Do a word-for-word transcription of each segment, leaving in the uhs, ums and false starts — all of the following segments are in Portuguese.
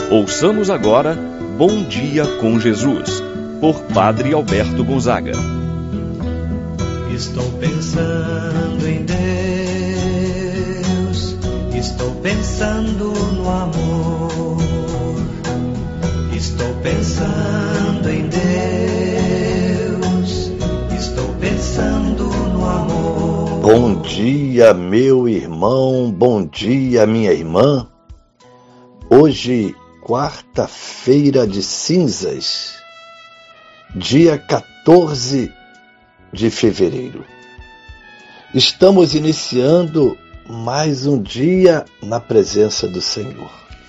Ouçamos agora Bom Dia com Jesus, por Padre Alberto Gonzaga. Estou pensando em Deus, estou pensando no amor, estou pensando em Deus, estou pensando no amor. Bom dia, meu irmão, bom dia, minha irmã. Hoje, quarta-feira de cinzas, dia quatorze de fevereiro. Estamos iniciando mais um dia na presença do Senhor.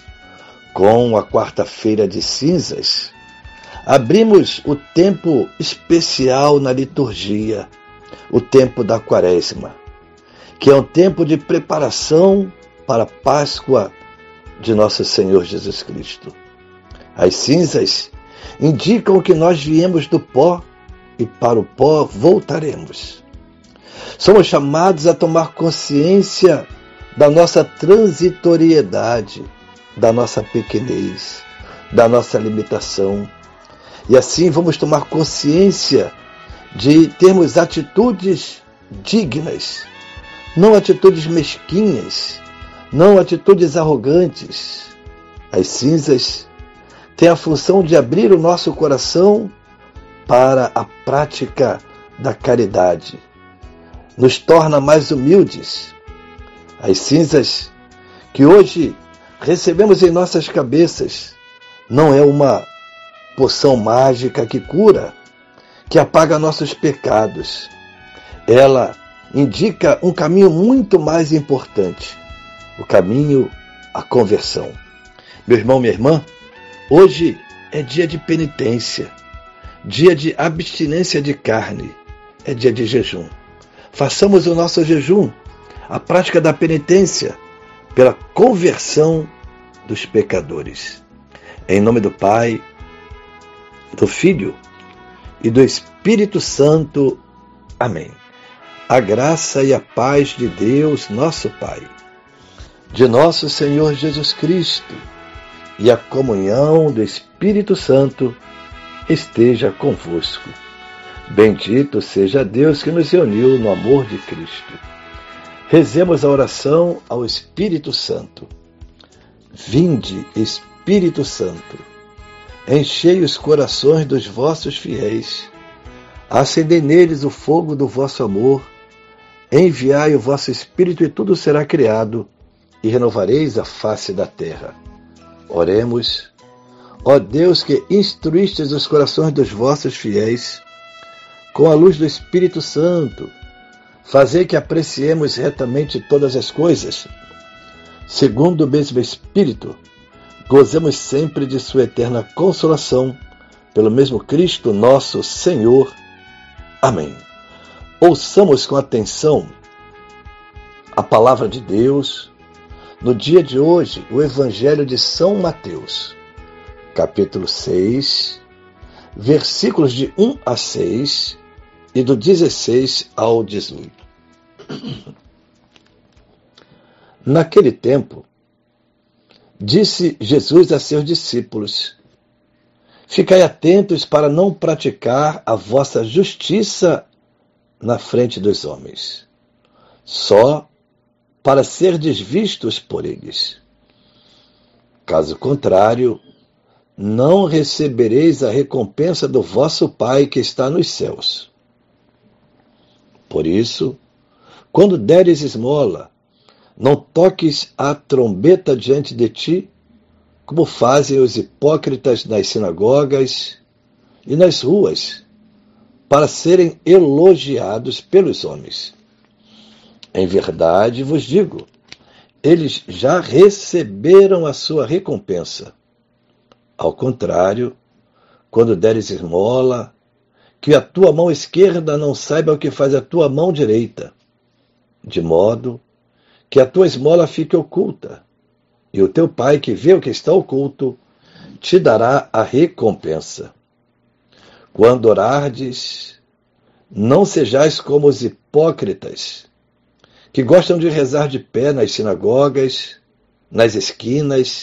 Com a quarta-feira de cinzas, abrimos o tempo especial na liturgia, o tempo da Quaresma, que é um tempo de preparação para a Páscoa de nosso Senhor Jesus Cristo. As cinzas indicam que nós viemos do pó e para o pó voltaremos. Somos chamados a tomar consciência da nossa transitoriedade, da nossa pequenez, da nossa limitação. E assim vamos tomar consciência de termos atitudes dignas, não atitudes mesquinhas, não atitudes arrogantes. As cinzas têm a função de abrir o nosso coração para a prática da caridade. Nos torna mais humildes. As cinzas que hoje recebemos em nossas cabeças não é uma poção mágica que cura, que apaga nossos pecados. Ela indica um caminho muito mais importante, o caminho à conversão. Meu irmão, minha irmã, hoje é dia de penitência, dia de abstinência de carne, é dia de jejum. Façamos o nosso jejum, a prática da penitência, pela conversão dos pecadores. Em nome do Pai, do Filho e do Espírito Santo. Amém. A graça e a paz de Deus, nosso Pai, de nosso Senhor Jesus Cristo e a comunhão do Espírito Santo esteja convosco. Bendito seja Deus que nos reuniu no amor de Cristo. Rezemos a oração ao Espírito Santo. Vinde, Espírito Santo, enchei os corações dos vossos fiéis, acendei neles o fogo do vosso amor, enviai o vosso Espírito e tudo será criado, e renovareis a face da terra. Oremos. Ó Deus, que instruístes os corações dos vossos fiéis, com a luz do Espírito Santo, fazei que apreciemos retamente todas as coisas, segundo o mesmo Espírito, gozemos sempre de sua eterna consolação, pelo mesmo Cristo nosso Senhor. Amém. Ouçamos com atenção a palavra de Deus. No dia de hoje, o Evangelho de São Mateus, capítulo seis, versículos de um a seis e do dezesseis ao dezoito. Naquele tempo, disse Jesus a seus discípulos: ficai atentos para não praticar a vossa justiça na frente dos homens, só para serdes vistos por eles. Caso contrário, não recebereis a recompensa do vosso Pai que está nos céus. Por isso, quando deres esmola, não toques a trombeta diante de ti, como fazem os hipócritas nas sinagogas e nas ruas, para serem elogiados pelos homens. Em verdade vos digo, eles já receberam a sua recompensa. Ao contrário, quando deres esmola, que a tua mão esquerda não saiba o que faz a tua mão direita, de modo que a tua esmola fique oculta, e o teu Pai que vê o que está oculto te dará a recompensa. Quando orardes, não sejais como os hipócritas, que gostam de rezar de pé nas sinagogas, nas esquinas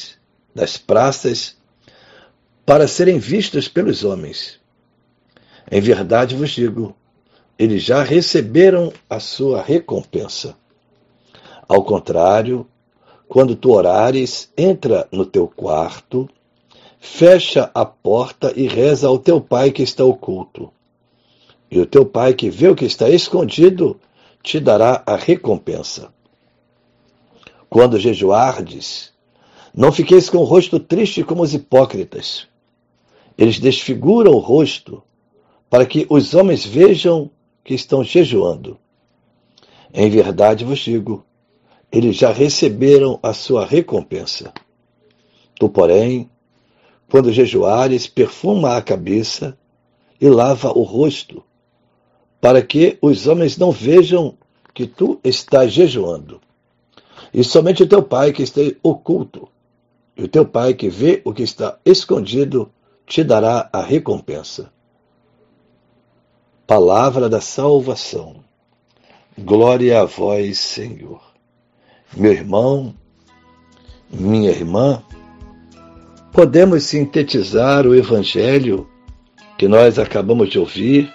das praças, para serem vistos pelos homens. Em verdade vos digo, eles já receberam a sua recompensa. Ao contrário, quando tu orares, entra no teu quarto, fecha a porta e reza ao teu pai que está oculto. E o teu pai que vê o que está escondido, te dará a recompensa. Quando jejuardes, não fiqueis com o rosto triste como os hipócritas. Eles desfiguram o rosto, para que os homens vejam que estão jejuando. Em verdade vos digo, eles já receberam a sua recompensa. Tu, porém, quando jejuares, perfuma a cabeça e lava o rosto, para que os homens não vejam que tu estás jejuando. E somente o teu pai que está oculto, e o teu pai que vê o que está escondido, te dará a recompensa. Palavra da salvação. Glória a vós, Senhor. Meu irmão, minha irmã, podemos sintetizar o Evangelho que nós acabamos de ouvir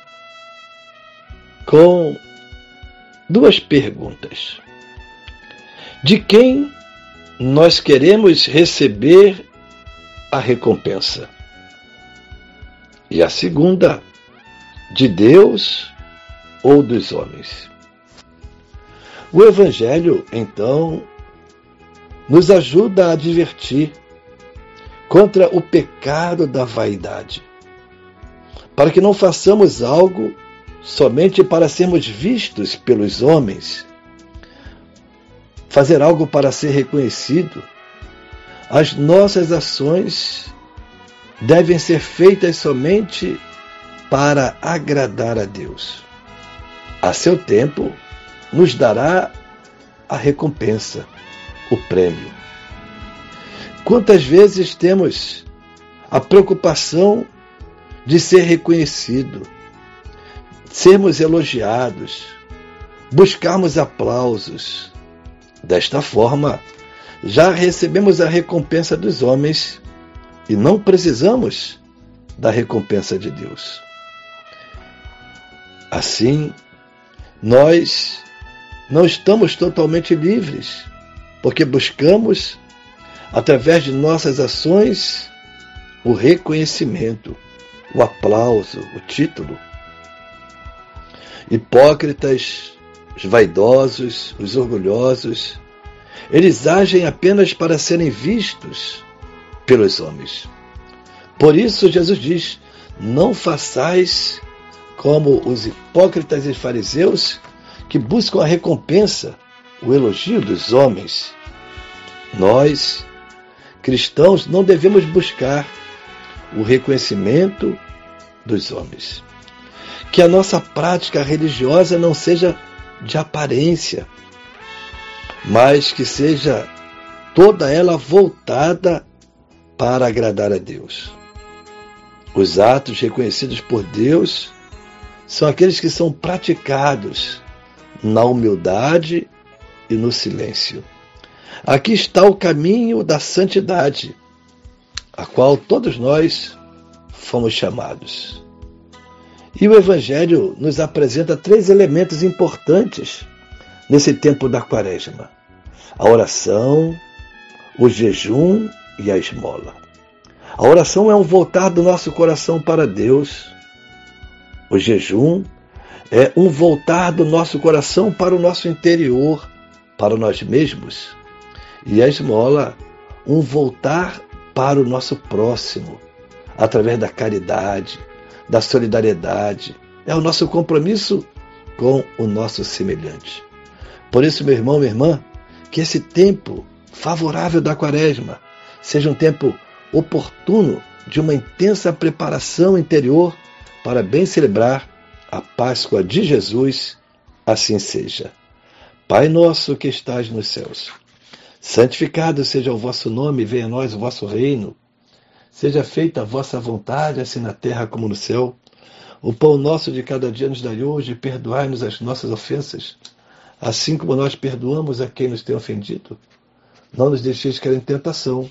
com duas perguntas. De quem nós queremos receber a recompensa? E a segunda, de Deus ou dos homens? O Evangelho, então, nos ajuda a advertir contra o pecado da vaidade, para que não façamos algo somente para sermos vistos pelos homens, fazer algo para ser reconhecido. As nossas ações devem ser feitas somente para agradar a Deus. A seu tempo, nos dará a recompensa, o prêmio. Quantas vezes temos a preocupação de ser reconhecido, sermos elogiados, buscarmos aplausos. Desta forma, já recebemos a recompensa dos homens e não precisamos da recompensa de Deus. Assim, nós não estamos totalmente livres, porque buscamos, através de nossas ações, o reconhecimento, o aplauso, o título. Hipócritas, os vaidosos, os orgulhosos, eles agem apenas para serem vistos pelos homens. Por isso Jesus diz, não façais como os hipócritas e fariseus que buscam a recompensa, o elogio dos homens. Nós, cristãos, não devemos buscar o reconhecimento dos homens. Que a nossa prática religiosa não seja de aparência, mas que seja toda ela voltada para agradar a Deus. Os atos reconhecidos por Deus são aqueles que são praticados na humildade e no silêncio. Aqui está o caminho da santidade, a qual todos nós fomos chamados. E o Evangelho nos apresenta três elementos importantes nesse tempo da Quaresma: a oração, o jejum e a esmola. A oração é um voltar do nosso coração para Deus. O jejum é um voltar do nosso coração para o nosso interior, para nós mesmos. E a esmola, um voltar para o nosso próximo, através da caridade, da solidariedade. É o nosso compromisso com o nosso semelhante. Por isso, meu irmão, minha irmã, que esse tempo favorável da Quaresma seja um tempo oportuno de uma intensa preparação interior para bem celebrar a Páscoa de Jesus. Assim seja. Pai nosso que estás nos céus, santificado seja o vosso nome, venha a nós o vosso reino. Seja feita a vossa vontade, assim na terra como no céu. O pão nosso de cada dia nos dai hoje, perdoai-nos as nossas ofensas, assim como nós perdoamos a quem nos tem ofendido. Não nos deixeis cair em tentação,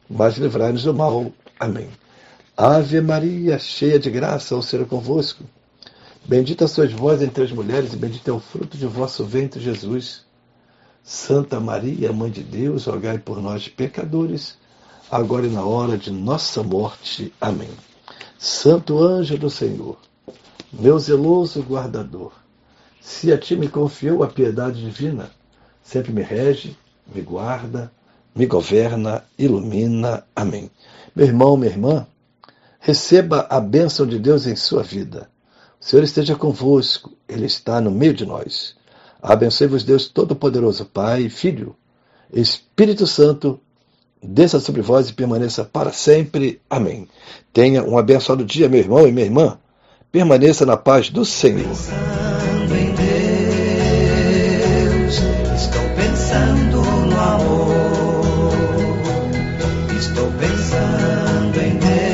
mas livrai-nos do mal. Amém. Ave Maria, cheia de graça, o Senhor é convosco. Bendita sois vós entre as mulheres, e bendito é o fruto de vosso ventre, Jesus. Santa Maria, Mãe de Deus, rogai por nós, pecadores, agora e na hora de nossa morte. Amém. Santo anjo do Senhor, meu zeloso guardador, se a ti me confiou a piedade divina, sempre me rege, me guarda, me governa, ilumina. Amém. Meu irmão, minha irmã, receba a bênção de Deus em sua vida. O Senhor esteja convosco, Ele está no meio de nós. Abençoe-vos Deus Todo-Poderoso, Pai, Filho, Espírito Santo, desça sobre vós e permaneça para sempre. Amém. Tenha um abençoado dia, meu irmão e minha irmã. Permaneça na paz do Senhor. Pensando em Deus, estou pensando no amor. Estou pensando em Deus.